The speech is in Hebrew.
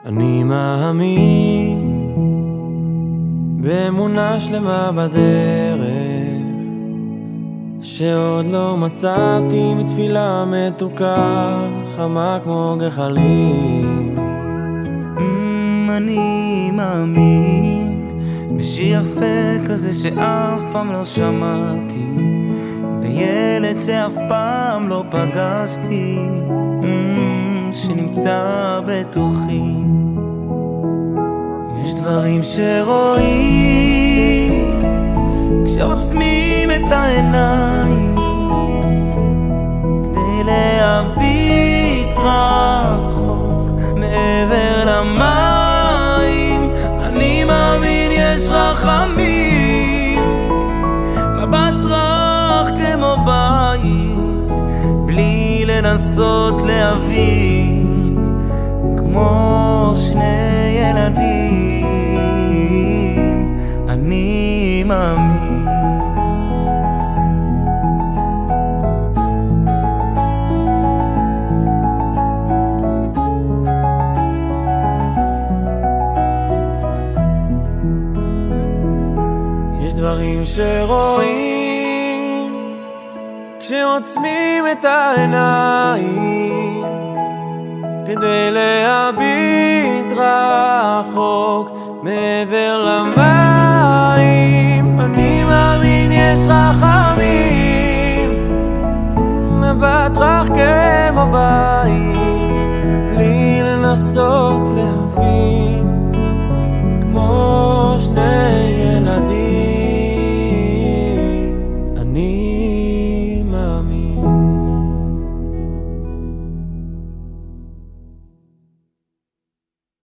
אני מאמין באמונה שלמה בדרך, שעוד לא מצאתי מתפילה מתוקה חמה כמו גחלים. אני מאמין בשיר יפה כזה שאף פעם לא שמעתי, בילד שאף פעם לא פגשתי, שנמצא בתוכי. יש דברים שרואים כשעוצמים את העיניים, כדי להביט רחוק מעבר למים. אני מאמין יש רחמים, מבט רך כמו בית, בלי לנסות להבין, כמו שני ילדים. אני מאמין. יש דברים שרואים כשעוצמים את העיניים, כדי להביט רחוק מעבר למים. אני מאמין יש רחמים, מבט רך כמו בית, בלי לנסות להבין,